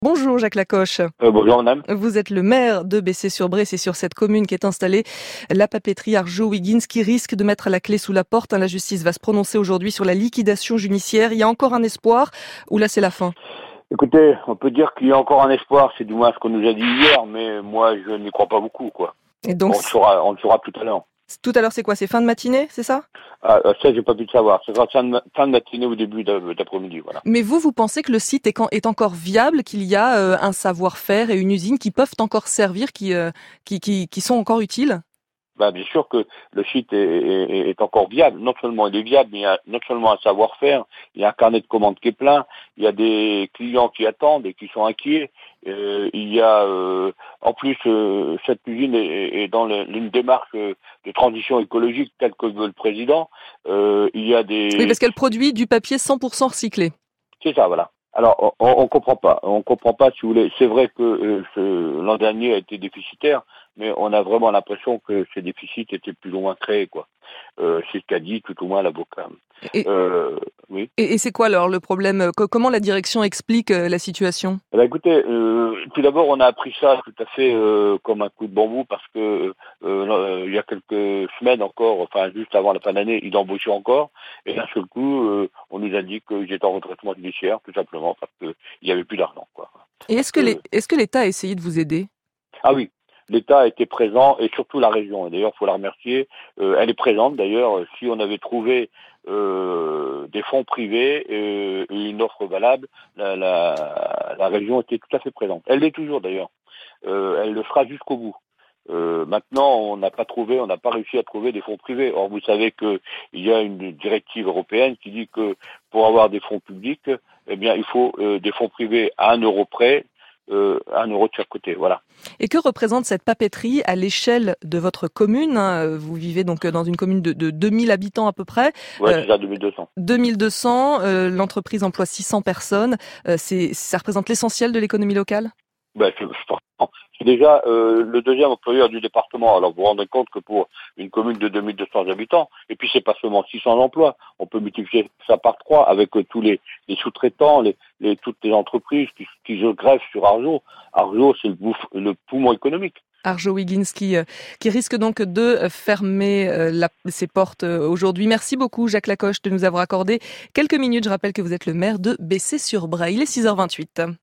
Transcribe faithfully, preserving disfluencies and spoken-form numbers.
Bonjour Jacques Lacoche. Euh, bonjour madame. Vous êtes le maire de Bessay-sur-Bray, c'est sur cette commune qu'est installée la papeterie Arjowiggins qui risque de mettre la clé sous la porte. La justice va se prononcer aujourd'hui sur la liquidation judiciaire. Il y a encore un espoir ou là c'est la fin? Écoutez, on peut dire qu'il y a encore un espoir, c'est du moins ce qu'on nous a dit hier, mais moi je n'y crois pas beaucoup, quoi. Et donc, on le saura, on le saura tout à l'heure. Tout à l'heure c'est quoi? C'est fin de matinée, c'est ça? Ah, ça j'ai pas pu le savoir. C'est fin de, fin de matinée ou début d'après-midi, voilà. Mais vous, vous pensez que le site est, est encore viable, qu'il y a euh, un savoir-faire et une usine qui peuvent encore servir, qui, euh, qui, qui, qui sont encore utiles? Bah, bien sûr que le site est, est, est encore viable. Non seulement il est viable, mais il y a non seulement un savoir-faire, il y a un carnet de commandes qui est plein, il y a des clients qui attendent et qui sont inquiets. Euh, il y a, euh, en plus, euh, cette usine est, est dans le, une démarche de transition écologique telle que veut le président. Euh, il y a des... Oui, parce qu'elle produit du papier cent pour cent recyclé. C'est ça, voilà. Alors, on, on comprend pas. On comprend pas, si vous voulez. C'est vrai que euh, ce, l'an dernier a été déficitaire, mais on a vraiment l'impression que ces déficits étaient plus ou moins créés, quoi. Euh, c'est ce qu'a dit tout au moins l'avocat. Et, euh, oui. et, et c'est quoi alors le problème? Comment la direction explique la situation? Eh bien, écoutez, euh, tout d'abord, on a appris ça tout à fait euh, comme un coup de bambou parce que euh, il y a quelques semaines encore, enfin juste avant la fin d'année, ils embauchaient encore, et d'un seul coup, euh, on nous a dit qu'ils étaient en retraitement judiciaire, tout simplement parce qu'il n'y avait plus d'argent, quoi. Et est-ce que, euh, les, est-ce que l'État a essayé de vous aider? Ah oui. L'État a été présent, et surtout la région. Et d'ailleurs, il faut la remercier. Euh, elle est présente, d'ailleurs. Si on avait trouvé euh, des fonds privés euh, et une offre valable, la, la, la région était tout à fait présente. Elle l'est toujours, d'ailleurs. Euh, elle le fera jusqu'au bout. Euh, maintenant, on n'a pas trouvé, on n'a pas réussi à trouver des fonds privés. Or, vous savez qu'il y a une directive européenne qui dit que pour avoir des fonds publics, eh bien, il faut euh, des fonds privés à un euro près. Euh, un euro de chaque côté, voilà. Et que représente cette papeterie à l'échelle de votre commune? Vous vivez donc dans une commune de, de deux mille habitants à peu près. Ouais, c'est ça, deux mille deux cents. deux mille deux cents, euh, l'entreprise emploie six cents personnes. Euh, c'est, ça représente l'essentiel de l'économie locale? Ben, c'est, c'est déjà euh, le deuxième employeur du département. Alors vous vous rendez compte que pour une commune de deux mille deux cents habitants, et puis c'est pas seulement six cents emplois, on peut multiplier ça par trois avec euh, tous les, les sous-traitants, les, les, toutes les entreprises qui, qui se greffent sur Arjo. Arjo, c'est le, bouffe, le poumon économique. Arjowiggins qui, qui risque donc de fermer la, ses portes aujourd'hui. Merci beaucoup Jacques Lacoche de nous avoir accordé quelques minutes. Je rappelle que vous êtes le maire de Bessay-sur-Bray. Il est six heures vingt-huit.